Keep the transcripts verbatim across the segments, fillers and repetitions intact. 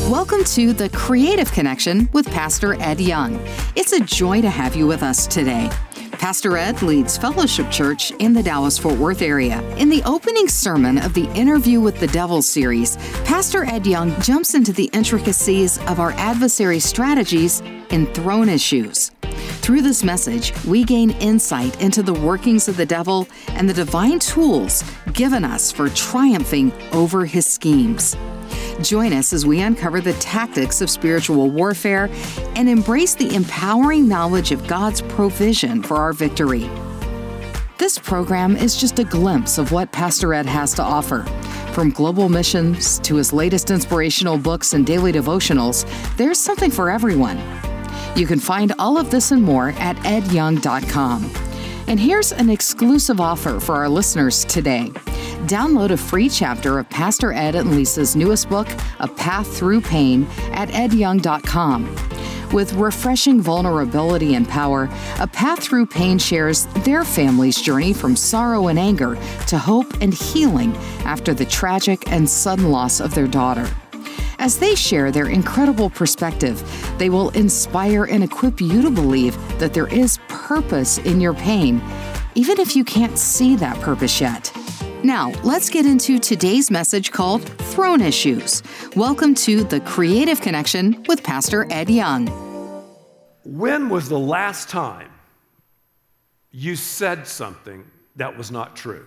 Welcome to The Creative Connection with Pastor Ed Young. It's a joy to have you with us today. Pastor Ed leads Fellowship Church in the Dallas-Fort Worth area. In the opening sermon of the Interview with the Devil series, Pastor Ed Young jumps into the intricacies of our adversary's strategies in throne issues. Through this message, we gain insight into the workings of the devil and the divine tools given us for triumphing over his schemes. Join us as we uncover the tactics of spiritual warfare and embrace the empowering knowledge of God's provision for our victory. This program is just a glimpse of what Pastor Ed has to offer. From global missions to his latest inspirational books and daily devotionals, there's something for everyone. You can find all of this and more at ed young dot com. And here's an exclusive offer for our listeners today. Download a free chapter of Pastor Ed and Lisa's newest book, A Path Through Pain, at ed young dot com. With refreshing vulnerability and power, A Path Through Pain shares their family's journey from sorrow and anger to hope and healing after the tragic and sudden loss of their daughter. As they share their incredible perspective, they will inspire and equip you to believe that there is purpose in your pain, even if you can't see that purpose yet. Now, let's get into today's message called Throne Issues. Welcome to The Creative Connection with Pastor Ed Young. When was the last time you said something that was not true?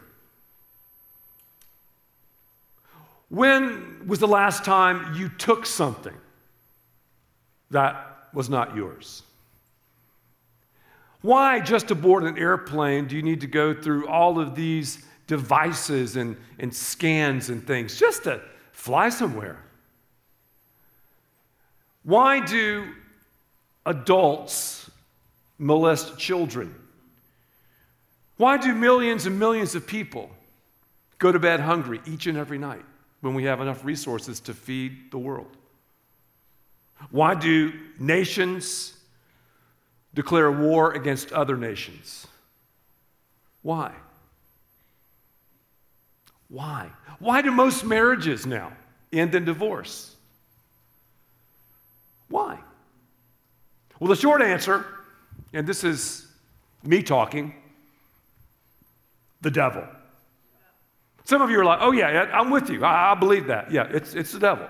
When was the last time you took something that was not yours? Why, just aboard an airplane, do you need to go through all of these devices and, and scans and things just to fly somewhere? Why do adults molest children? Why do millions and millions of people go to bed hungry each and every night when we have enough resources to feed the world? Why do nations declare war against other nations? Why? Why? Why do most marriages now end in divorce? Why? Well, the short answer, and this is me talking, the devil. Some of you are like, oh yeah, I'm with you. I, I believe that. Yeah, it's, it's the devil.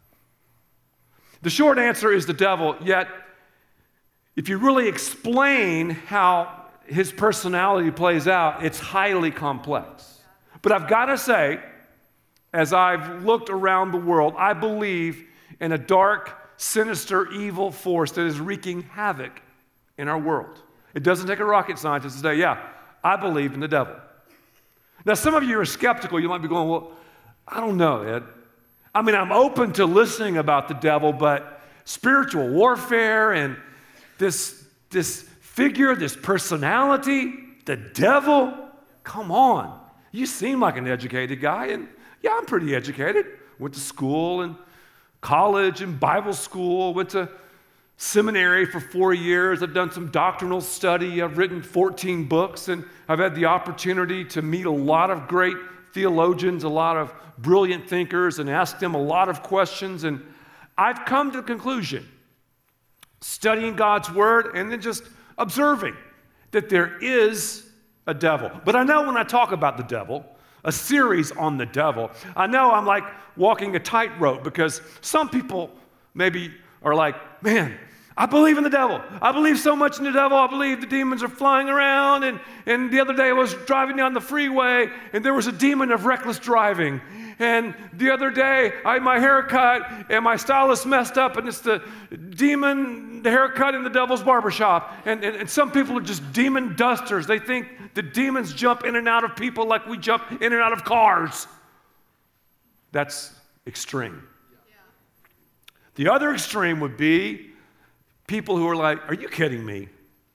The short answer is the devil, yet if you really explain how his personality plays out, it's highly complex. But I've got to say, as I've looked around the world, I believe in a dark, sinister, evil force that is wreaking havoc in our world. It doesn't take a rocket scientist to say, yeah, I believe in the devil. Now, some of you are skeptical. You might be going, well, I don't know, Ed. I mean, I'm open to listening about the devil, but spiritual warfare and this, this figure, this personality, the devil, come on. You seem like an educated guy, and yeah, I'm pretty educated. Went to school and college and Bible school, went to seminary for four years. I've done some doctrinal study. I've written fourteen books, and I've had the opportunity to meet a lot of great theologians, a lot of brilliant thinkers, and ask them a lot of questions. And I've come to the conclusion, studying God's word and then just observing, that there is a devil. But I know when I talk about the devil, a series on the devil, I know I'm like walking a tightrope, because some people maybe are like, man, I believe in the devil. I believe so much in the devil. I believe the demons are flying around. And, and the other day I was driving down the freeway and there was a demon of reckless driving. And the other day I had my haircut and my stylist messed up, and it's the demon, the haircut in the devil's barbershop. And, and, and some people are just demon dusters. They think the demons jump in and out of people like we jump in and out of cars. That's extreme. Yeah. The other extreme would be people who are like, are you kidding me?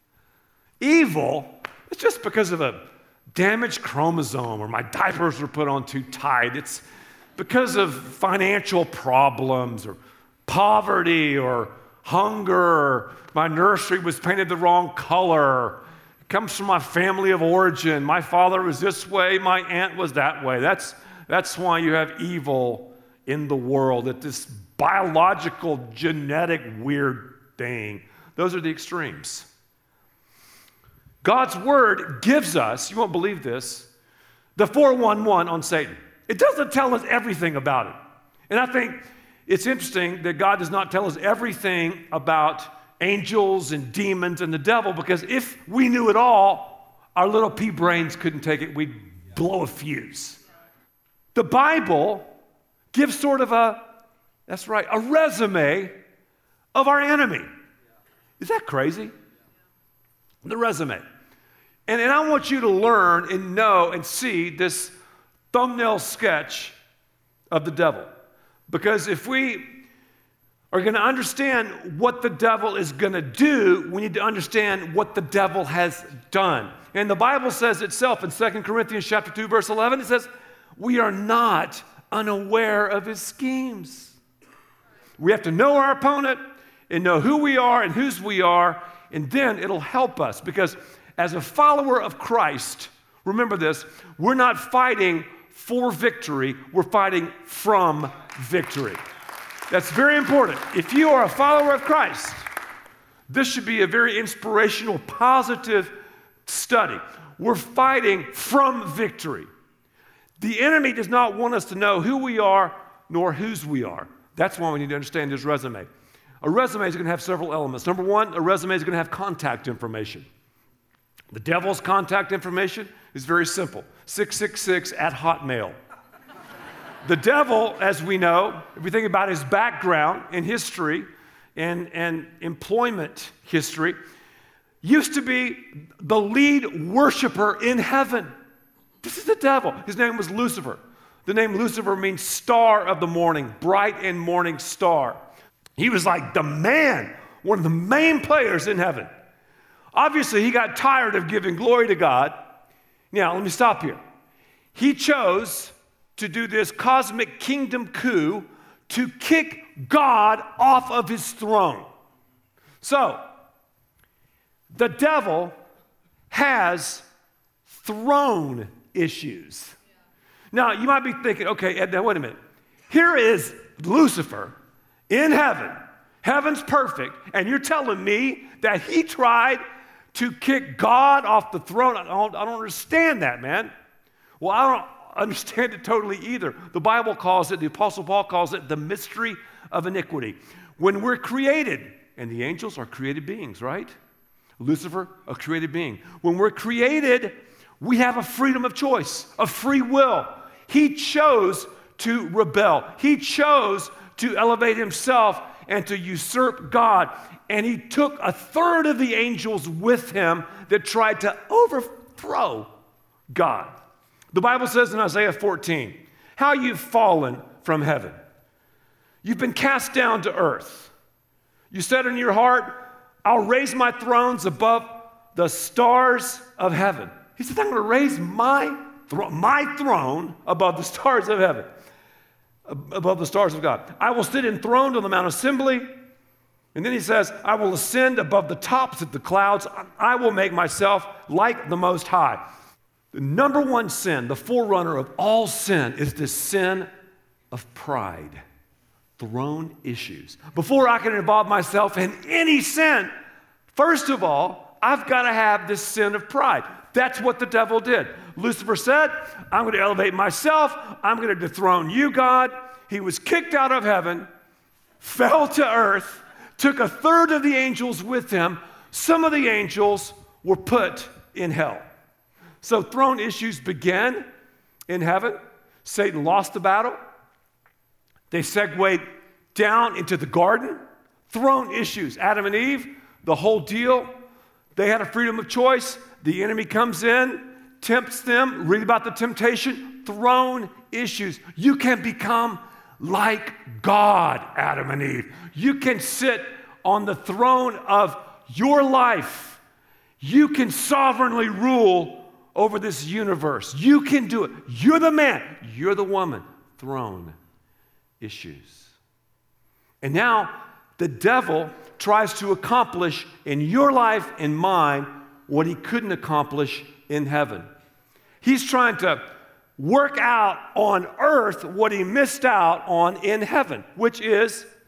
Evil, it's just because of a damaged chromosome, or my diapers were put on too tight. It's because of financial problems or poverty or hunger, or my nursery was painted the wrong color. It comes from my family of origin. My father was this way, my aunt was that way. That's, that's why you have evil in the world, that this biological, genetic, weird thing. Those are the extremes. God's word gives us, you won't believe this, the four one one on Satan. It doesn't tell us everything about it. And I think it's interesting that God does not tell us everything about angels and demons and the devil, because if we knew it all, our little pea brains couldn't take it. We'd blow a fuse. The Bible gives sort of a, that's right, a resume of our enemy. Is that crazy? The resume. And, and I want you to learn and know and see this thumbnail sketch of the devil. Because if we are going to understand what the devil is going to do, we need to understand what the devil has done. And the Bible says itself in Second Corinthians chapter two, verse eleven, it says, we are not unaware of his schemes. We have to know our opponent and know who we are and whose we are, and then it'll help us. Because as a follower of Christ, remember this, we're not fighting for victory, we're fighting from victory. That's very important. If you are a follower of Christ, this should be a very inspirational, positive study. We're fighting from victory. The enemy does not want us to know who we are nor whose we are. That's why we need to understand his resume. A resume is going to have several elements. Number one, a resume is going to have contact information. The devil's contact information is very simple. six six six at Hotmail. The devil, as we know, if we think about his background and history and, and employment history, used to be the lead worshiper in heaven. This is the devil. His name was Lucifer. The name Lucifer means star of the morning, bright and morning star. He was like the man, one of the main players in heaven. Obviously, he got tired of giving glory to God. Now, let me stop here. He chose to do this cosmic kingdom coup to kick God off of his throne. So, the devil has throne issues. Now, you might be thinking, okay, Ed, now wait a minute. Here is Lucifer in heaven. Heaven's perfect, and you're telling me that he tried to kick God off the throne? I don't, I don't understand that, man. Well, I don't understand it totally either. The Bible calls it, the Apostle Paul calls it, the mystery of iniquity. When we're created, and the angels are created beings, right? Lucifer, a created being. When we're created, we have a freedom of choice, a free will. He chose to rebel. He chose to elevate himself and to usurp God. And he took a third of the angels with him that tried to overthrow God. The Bible says in Isaiah fourteen, how you've fallen from heaven. You've been cast down to earth. You said in your heart, I'll raise my thrones above the stars of heaven. He said, I'm going to raise my, thro- my throne above the stars of heaven, above the stars of God. I will sit enthroned on the Mount Assembly. And then he says, I will ascend above the tops of the clouds. I will make myself like the Most High. The number one sin, the forerunner of all sin, is the sin of pride. Throne issues. Before I can involve myself in any sin, first of all, I've got to have this sin of pride. That's what the devil did. Lucifer said, I'm going to elevate myself. I'm going to dethrone you, God. He was kicked out of heaven, fell to earth, took a third of the angels with him. Some of the angels were put in hell. So throne issues began in heaven. Satan lost the battle. They segued down into the garden. Throne issues. Adam and Eve, the whole deal. They had a freedom of choice. The enemy comes in, tempts them. Read about the temptation. Throne issues. You can become like God, Adam and Eve. You can sit on the throne of your life. You can sovereignly rule over this universe. You can do it. You're the man. You're the woman. Throne issues. And now the devil tries to accomplish in your life and mine what he couldn't accomplish in heaven. He's trying to work out on earth what he missed out on in heaven, which is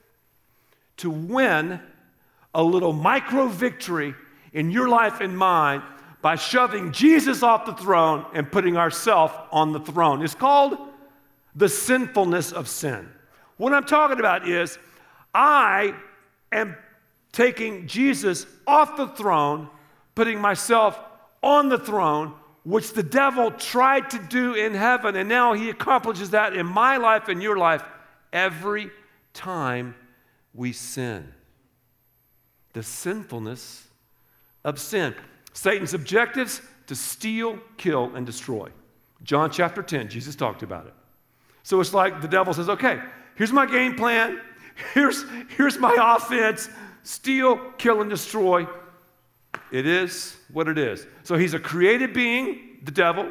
to win a little micro victory in your life and mine by shoving Jesus off the throne and putting ourselves on the throne. It's called the sinfulness of sin. What I'm talking about is I am taking Jesus off the throne, putting myself on the throne, which the devil tried to do in heaven, and now he accomplishes that in my life and your life every time we sin. The sinfulness of sin. Satan's objectives: to steal, kill, and destroy. John chapter ten, Jesus talked about it. So it's like the devil says, okay, here's my game plan. Here's, here's my offense. Steal, kill, and destroy. It is what it is. So he's a created being, the devil.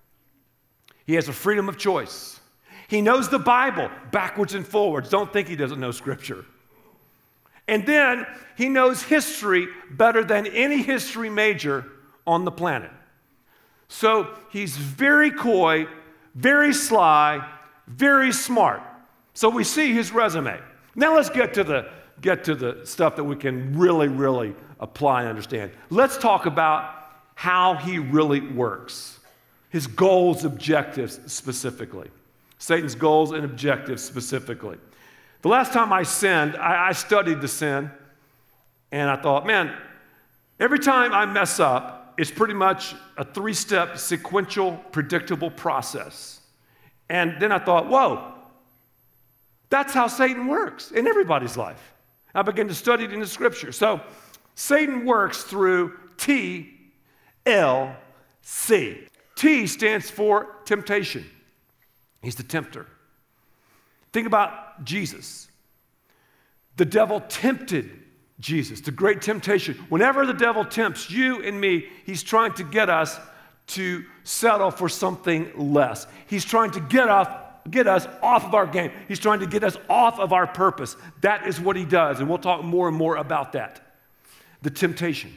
He has a freedom of choice. He knows the Bible backwards and forwards. Don't think he doesn't know Scripture. And then he knows history better than any history major on the planet. So he's very coy, very sly, very smart. So we see his resume. Now let's get to the get to the stuff that we can really, really apply and understand. Let's talk about how he really works. His goals, objectives specifically. Satan's goals and objectives specifically. The last time I sinned, I, I studied the sin, and I thought, man, every time I mess up, it's pretty much a three-step sequential, predictable process. And then I thought, whoa, that's how Satan works in everybody's life. I began to study it in the Scripture. So Satan works through T L C. T stands for temptation. He's the tempter. Think about Jesus. The devil tempted Jesus, the great temptation. Whenever the devil tempts you and me, he's trying to get us to settle for something less. He's trying to get off get us off of our game. He's trying to get us off of our purpose. That is what he does, and we'll talk more and more about that. The temptation.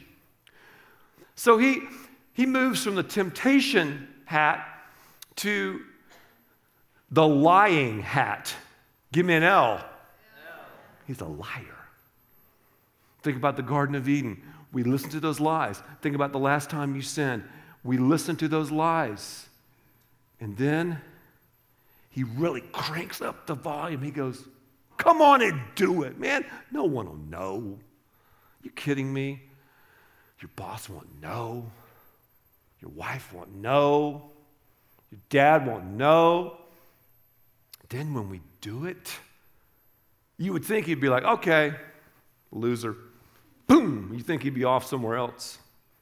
So he, he moves from the temptation hat to the lying hat. Give me an L. He's a liar. Think about the Garden of Eden. We listened to those lies. Think about the last time you sinned. We listened to those lies. And then he really cranks up the volume. He goes, come on and do it, man. No one will know. You kidding me? Your boss won't know. Your wife won't know. Your dad won't know. Then when we do it, you would think he'd be like, okay, loser. Boom, you think he'd be off somewhere else.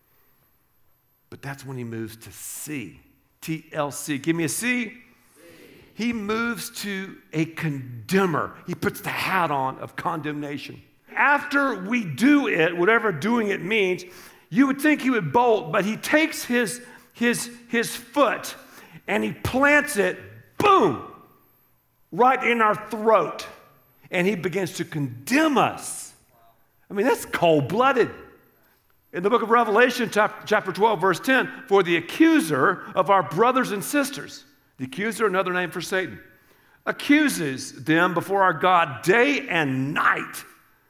But that's when he moves to C, T L C. Give me a C. He moves to a condemner. He puts the hat on of condemnation. After we do it, whatever doing it means, you would think he would bolt, but he takes his, his, his foot and he plants it, boom, right in our throat. And he begins to condemn us. I mean, that's cold-blooded. In the book of Revelation, chapter twelve, verse ten, for the accuser of our brothers and sisters, the accuser, another name for Satan, accuses them before our God day and night.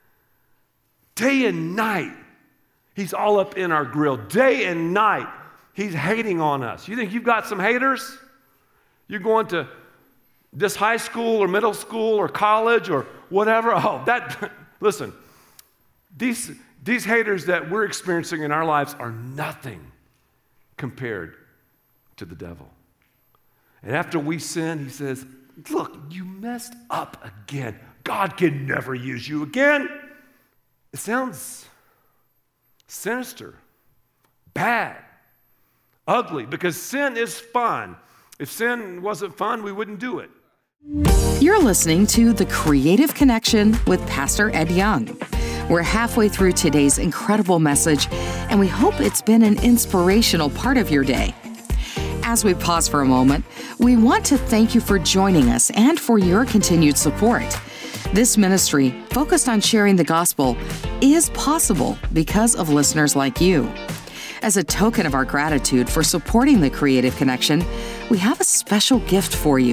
Day and night. He's all up in our grill. Day and night. He's hating on us. You think you've got some haters? You're going to this high school or middle school or college or whatever. Oh, that, listen, these, these haters that we're experiencing in our lives are nothing compared to the devil. And after we sin, he says, look, you messed up again. God can never use you again. It sounds sinister, bad, ugly, because sin is fun. If sin wasn't fun, we wouldn't do it. You're listening to The Creative Connection with Pastor Ed Young. We're halfway through today's incredible message, and we hope it's been an inspirational part of your day. As we pause for a moment, we want to thank you for joining us and for your continued support. This ministry, focused on sharing the gospel, is possible because of listeners like you. As a token of our gratitude for supporting The Creative Connection, we have a special gift for you.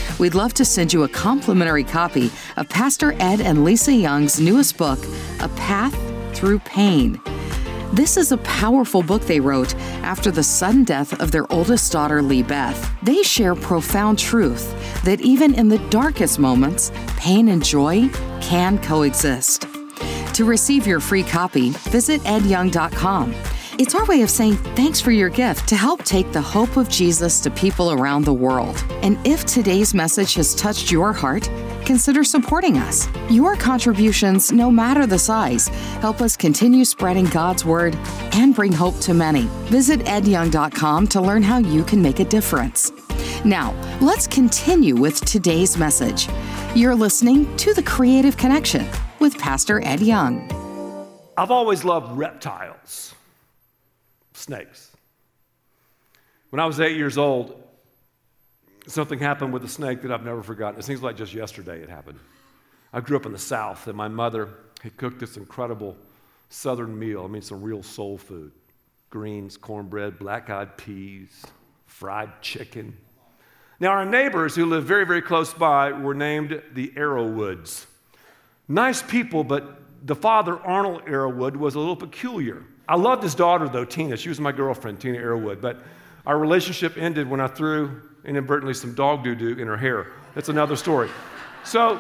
We'd love to send you a complimentary copy of Pastor Ed and Lisa Young's newest book, A Path Through Pain. This is a powerful book they wrote after the sudden death of their oldest daughter, Lee Beth. They share profound truth that even in the darkest moments, pain and joy can coexist. To receive your free copy, visit ed young dot com. It's our way of saying thanks for your gift to help take the hope of Jesus to people around the world. And if today's message has touched your heart, consider supporting us. Your contributions, no matter the size, help us continue spreading God's Word and bring hope to many. Visit ed young dot com to learn how you can make a difference. Now, let's continue with today's message. You're listening to The Creative Connection with Pastor Ed Young. I've always loved reptiles, snakes. When I was eight years old, something happened with a snake that I've never forgotten. It seems like just yesterday it happened. I grew up in the South, and my mother had cooked this incredible Southern meal. I mean, some real soul food. Greens, cornbread, black-eyed peas, fried chicken. Now, our neighbors who lived very, very close by were named the Arrowwoods. Nice people, but the father, Arnold Arrowwood, was a little peculiar. I loved his daughter, though, Tina. She was my girlfriend, Tina Arrowwood. But our relationship ended when I threw inadvertently some dog doo-doo in her hair. That's another story. So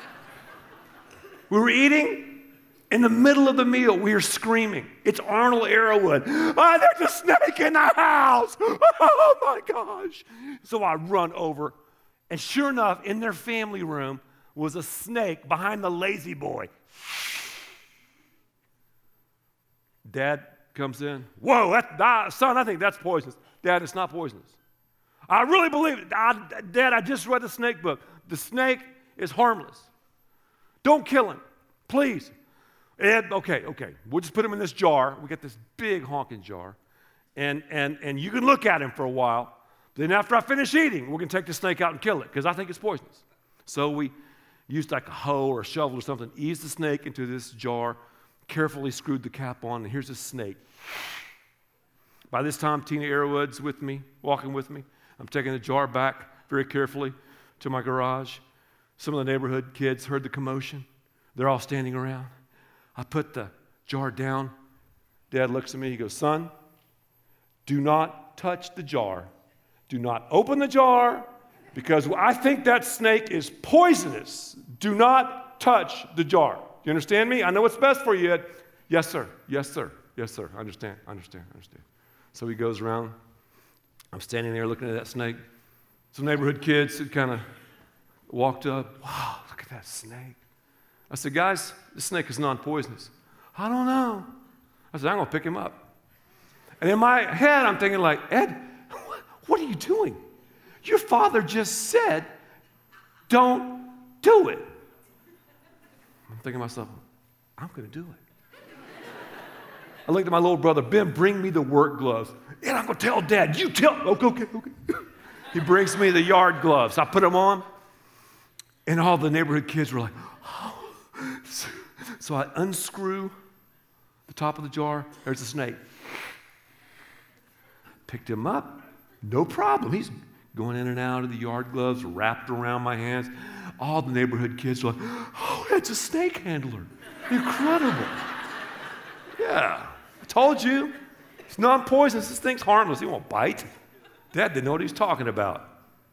we were eating. In the middle of the meal, we are screaming. It's Arnold Arrowwood. Oh, there's a snake in the house. Oh, my gosh. So I run over. And sure enough, in their family room was a snake behind the lazy boy. Dad comes in. Whoa, that, that, son, I think that's poisonous. Dad, it's not poisonous. I really believe it. I, Dad, I just read the snake book. The snake is harmless. Don't kill him, please. Ed, okay, okay. We'll just put him in this jar. We got this big honking jar. And, and, and you can look at him for a while. Then after I finish eating, we're going to take the snake out and kill it because I think it's poisonous. So we used like a hoe or a shovel or something, eased the snake into this jar, carefully screwed the cap on, and here's a snake. By this time, Tina Arrowwood's with me, walking with me. I'm taking the jar back very carefully to my garage. Some of the neighborhood kids heard the commotion. They're all standing around. I put the jar down. Dad looks at me. He goes, son, do not touch the jar. Do not open the jar because I think that snake is poisonous. Do not touch the jar. Do you understand me? I know what's best for you, Ed. Yes, sir. Yes, sir. Yes, sir. I understand. I understand. I understand. So he goes around. I'm standing there looking at that snake. Some neighborhood kids had kind of walked up. Wow, look at that snake. I said, guys, this snake is non-poisonous. I don't know. I said, I'm going to pick him up. And in my head, I'm thinking like, Ed, what are you doing? Your father just said, don't do it. I'm thinking to myself, I'm going to do it. I looked at my little brother, Ben, bring me the work gloves. And I'm going to tell Dad, you tell, okay, okay, okay. He brings me the yard gloves. I put them on, and all the neighborhood kids were like, oh. So I unscrew the top of the jar. There's a snake. Picked him up. No problem. He's going in and out of the yard gloves, wrapped around my hands. All the neighborhood kids were like, oh, that's a snake handler. Incredible. Yeah, I told you. It's non-poisonous. This thing's harmless. He won't bite. Dad didn't know what he was talking about.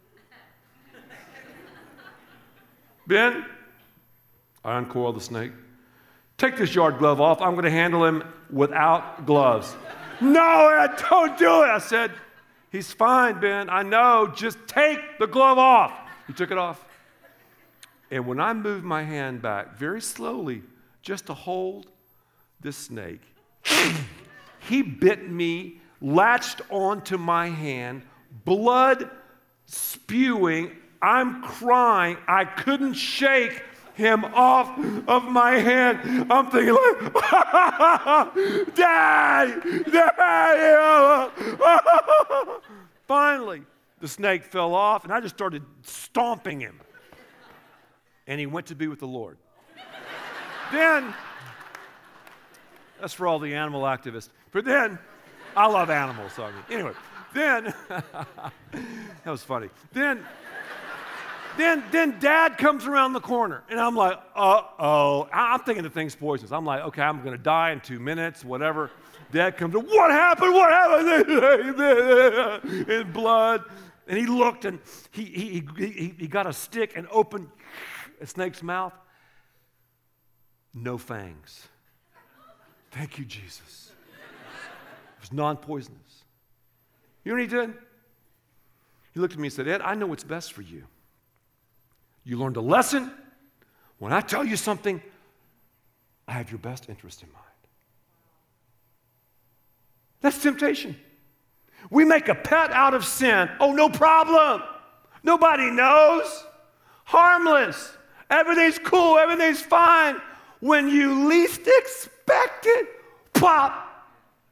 Ben, I uncoiled the snake. Take this yard glove off. I'm going to handle him without gloves. No, Ed, don't do it. I said, he's fine, Ben. I know. Just take the glove off. He took it off. And when I moved my hand back very slowly just to hold this snake, he bit me, latched onto my hand, blood spewing. I'm crying. I couldn't shake him off of my hand. I'm thinking like, Dad, Dad. Finally, the snake fell off, and I just started stomping him. And he went to be with the Lord. Then, that's for all the animal activists. But then, I love animals, so I mean, anyway, then, that was funny. Then, then, then dad comes around the corner, and I'm like, uh-oh. I'm thinking the thing's poisonous. I'm like, okay, I'm going to die in two minutes, whatever. Dad comes in, what happened? What happened? In blood. And he looked, and he, he, he, he got a stick and opened a snake's mouth. No fangs. Thank you, Jesus. It was non-poisonous. You know what he did? He looked at me and said, Ed, I know what's best for you. You learned a lesson. When I tell you something, I have your best interest in mind. That's temptation. We make a pet out of sin. Oh, no problem. Nobody knows. Harmless. Everything's cool. Everything's fine. When you least expect it, pop.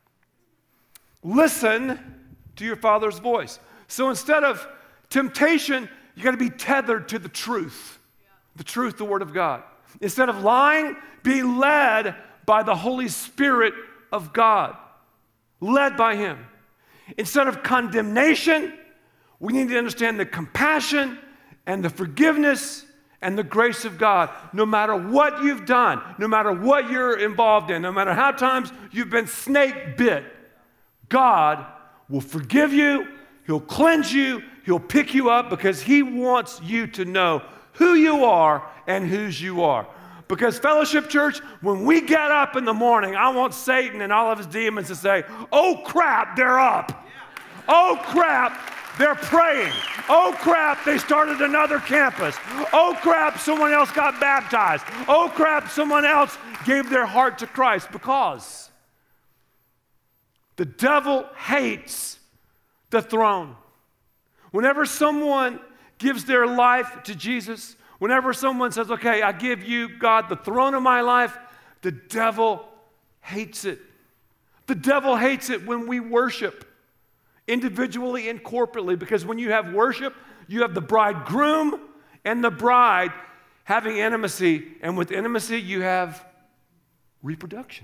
Listen to your Father's voice. So instead of temptation, you got to be tethered to the truth. The truth, the Word of God. Instead of lying, be led by the Holy Spirit of God. Led by Him. Instead of condemnation, we need to understand the compassion and the forgiveness and the grace of God. No matter what you've done, no matter what you're involved in, no matter how times you've been snake bit, God will forgive you, He'll cleanse you, He'll pick you up because He wants you to know who you are and whose you are. Because Fellowship Church, when we get up in the morning, I want Satan and all of his demons to say, oh crap, they're up. Oh crap, they're praying. Oh crap, they started another campus. Oh crap, someone else got baptized. Oh crap, someone else gave their heart to Christ. Because the devil hates the throne. Whenever someone gives their life to Jesus, whenever someone says, okay, I give you, God, the throne of my life, the devil hates it. The devil hates it when we worship individually and corporately, because when you have worship, you have the bridegroom and the bride having intimacy, and with intimacy, you have reproduction.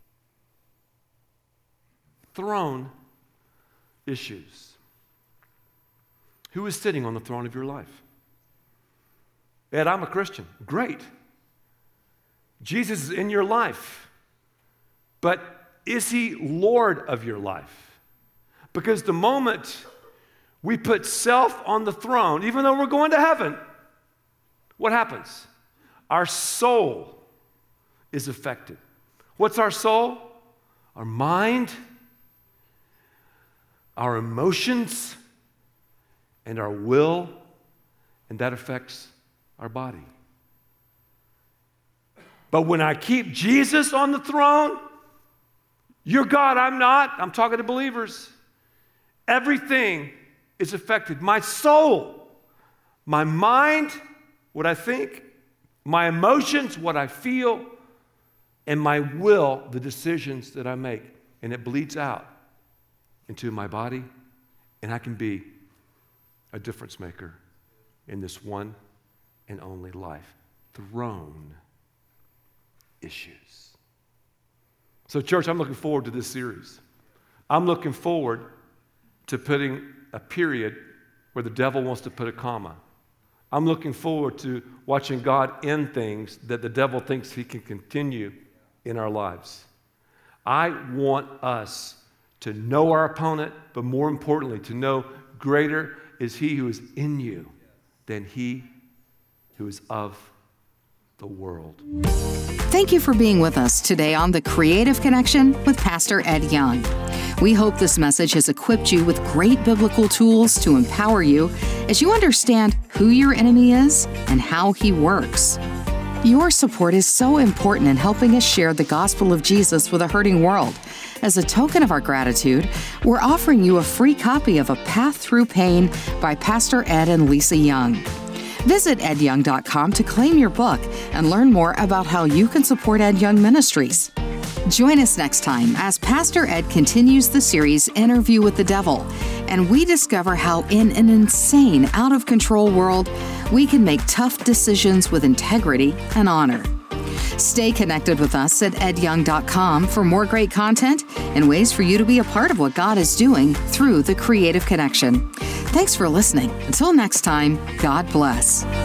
Throne issues. Who is sitting on the throne of your life? Ed, I'm a Christian. Great. Jesus is in your life. But is He Lord of your life? Because the moment we put self on the throne, even though we're going to heaven, what happens? Our soul is affected. What's our soul? Our mind, our emotions, and our will, and that affects our body. But when I keep Jesus on the throne, you're God, I'm not. I'm talking to believers. Everything is affected. My soul, my mind, what I think, my emotions, what I feel, and my will, the decisions that I make. And it bleeds out into my body, and I can be a difference maker in this one and only life. Throne issues. So, church, I'm looking forward to this series. I'm looking forward to putting a period where the devil wants to put a comma. I'm looking forward to watching God end things that the devil thinks he can continue in our lives. I want us to know our opponent, but more importantly, to know greater is He who is in you than he who is of the world. Thank you for being with us today on The Creative Connection with Pastor Ed Young. We hope this message has equipped you with great biblical tools to empower you as you understand who your enemy is and how he works. Your support is so important in helping us share the gospel of Jesus with a hurting world. As a token of our gratitude, we're offering you a free copy of A Path Through Pain by Pastor Ed and Lisa Young. Visit ed young dot com to claim your book and learn more about how you can support Ed Young Ministries. Join us next time as Pastor Ed continues the series Interview with the Devil, and we discover how in an insane, out-of-control world, we can make tough decisions with integrity and honor. Stay connected with us at ed young dot com for more great content and ways for you to be a part of what God is doing through The Creative Connection. Thanks for listening. Until next time, God bless.